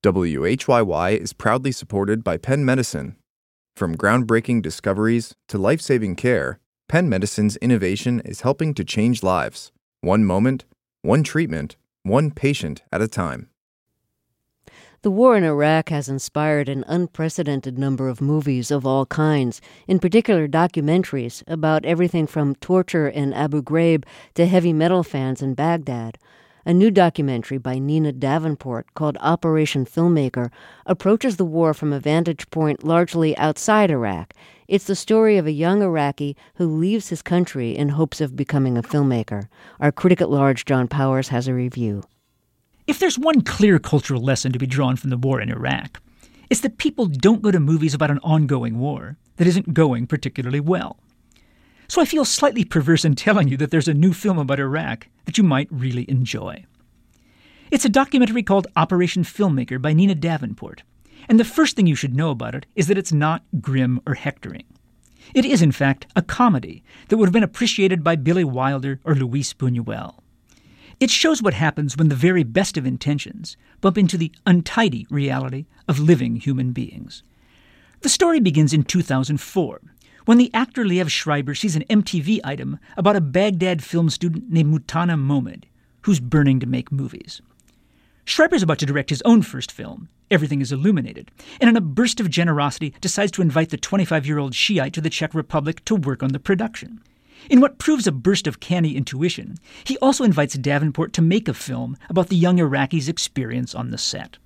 WHYY is proudly supported by Penn Medicine. From groundbreaking discoveries to life-saving care, Penn Medicine's innovation is helping to change lives. One moment, one treatment, one patient at a time. The war in Iraq has inspired an unprecedented number of movies of all kinds, in particular documentaries about everything from torture in Abu Ghraib to heavy metal fans in Baghdad. A new documentary by Nina Davenport called Operation Filmmaker approaches the war from a vantage point largely outside Iraq. It's the story of a young Iraqi who leaves his country in hopes of becoming a filmmaker. Our critic-at-large John Powers has a review. If there's one clear cultural lesson to be drawn from the war in Iraq, it's that people don't go to movies about an ongoing war that isn't going particularly well. So I feel slightly perverse in telling you that there's a new film about Iraq that you might really enjoy. It's a documentary called Operation Filmmaker by Nina Davenport, and the first thing you should know about it is that it's not grim or hectoring. It is, in fact, a comedy that would have been appreciated by Billy Wilder or Luis Buñuel. It shows what happens when the very best of intentions bump into the untidy reality of living human beings. The story begins in 2004, when the actor Liev Schreiber sees an MTV item about a Baghdad film student named Mutana Mohamed, who's burning to make movies. Schreiber's about to direct his own first film, Everything is Illuminated, and in a burst of generosity decides to invite the 25-year-old Shiite to the Czech Republic to work on the production. In what proves a burst of canny intuition, he also invites Davenport to make a film about the young Iraqi's experience on the set.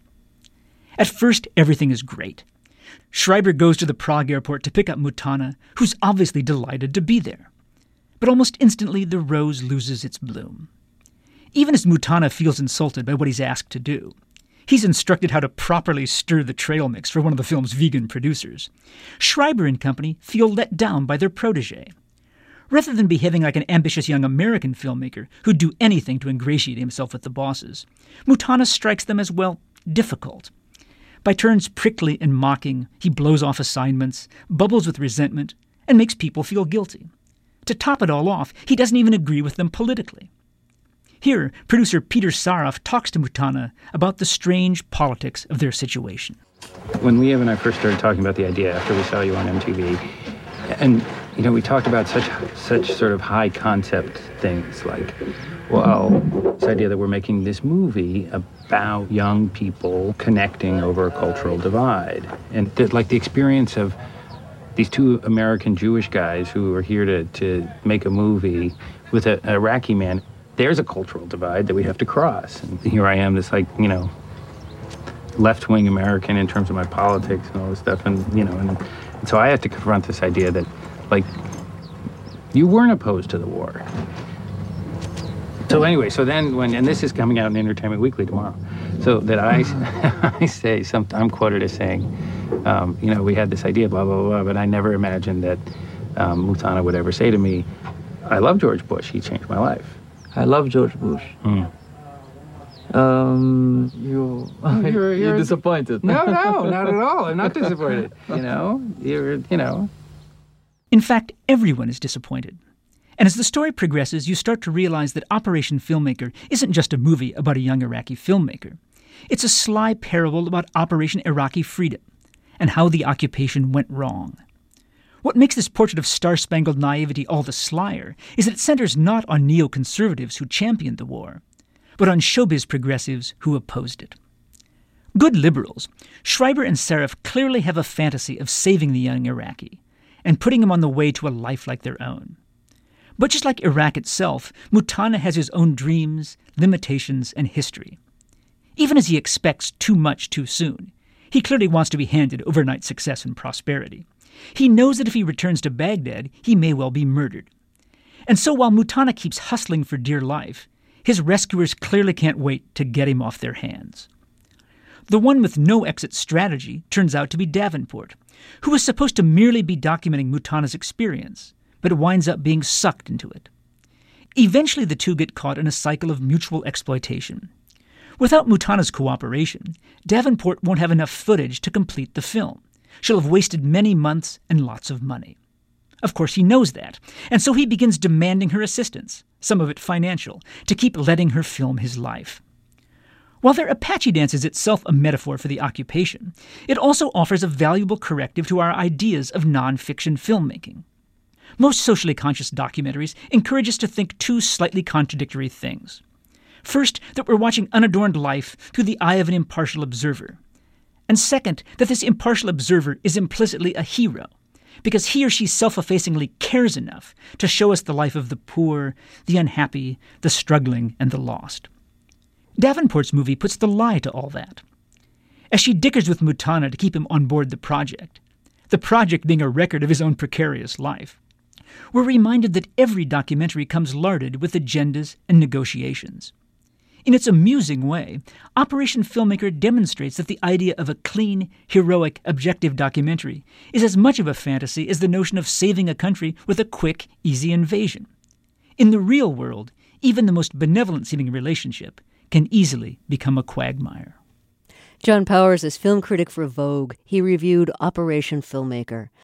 At first, everything is great. Schreiber goes to the Prague airport to pick up Mutana, who's obviously delighted to be there. But almost instantly, the rose loses its bloom. Even as Mutana feels insulted by what he's asked to do, he's instructed how to properly stir the trail mix for one of the film's vegan producers. Schreiber and company feel let down by their protege. Rather than behaving like an ambitious young American filmmaker who'd do anything to ingratiate himself with the bosses, Mutana strikes them as, well, difficult. By turns prickly and mocking, he blows off assignments, bubbles with resentment, and makes people feel guilty. To top it all off, he doesn't even agree with them politically. Here, producer Peter Saraf talks to Mutana about the strange politics of their situation. When Liev and I first started talking about the idea after we saw you on MTV, and we talked about such sort of high concept things like, well, this idea that we're making this movie about young people connecting over a cultural divide. And the experience of these two American Jewish guys who are here to make a movie with an Iraqi man, there's a cultural divide that we have to cross. And here I am, this left-wing American in terms of my politics and all this stuff. And so I had to confront this idea that, you weren't opposed to the war. So anyway, and this is coming out in Entertainment Weekly tomorrow, so that I say I'm quoted as saying, we had this idea, blah, blah, blah, but I never imagined that Mutana would ever say to me, I love George Bush, he changed my life. I love George Bush. You're disappointed. No, not at all. I'm not disappointed. In fact, everyone is disappointed. And as the story progresses, you start to realize that Operation Filmmaker isn't just a movie about a young Iraqi filmmaker. It's a sly parable about Operation Iraqi Freedom and how the occupation went wrong. What makes this portrait of star-spangled naivety all the slyer is that it centers not on neoconservatives who championed the war, but on showbiz progressives who opposed it. Good liberals, Schreiber and Saraf clearly have a fantasy of saving the young Iraqi and putting him on the way to a life like their own. But just like Iraq itself, Mutana has his own dreams, limitations, and history. Even as he expects too much too soon, he clearly wants to be handed overnight success and prosperity. He knows that if he returns to Baghdad, he may well be murdered. And so while Mutana keeps hustling for dear life, his rescuers clearly can't wait to get him off their hands. The one with no exit strategy turns out to be Davenport, who was supposed to merely be documenting Mutana's experience, but winds up being sucked into it. Eventually, the two get caught in a cycle of mutual exploitation. Without Mutana's cooperation, Davenport won't have enough footage to complete the film. She'll have wasted many months and lots of money. Of course, he knows that, and so he begins demanding her assistance, some of it financial, to keep letting her film his life. While their Apache dance is itself a metaphor for the occupation, it also offers a valuable corrective to our ideas of nonfiction filmmaking. Most socially conscious documentaries encourage us to think two slightly contradictory things. First, that we're watching unadorned life through the eye of an impartial observer. And second, that this impartial observer is implicitly a hero, because he or she self-effacingly cares enough to show us the life of the poor, the unhappy, the struggling, and the lost. Davenport's movie puts the lie to all that. As she dickers with Mutana to keep him on board the project being a record of his own precarious life, we're reminded that every documentary comes larded with agendas and negotiations. In its amusing way, Operation Filmmaker demonstrates that the idea of a clean, heroic, objective documentary is as much of a fantasy as the notion of saving a country with a quick, easy invasion. In the real world, even the most benevolent-seeming relationship can easily become a quagmire. John Powers is film critic for Vogue. He reviewed Operation Filmmaker.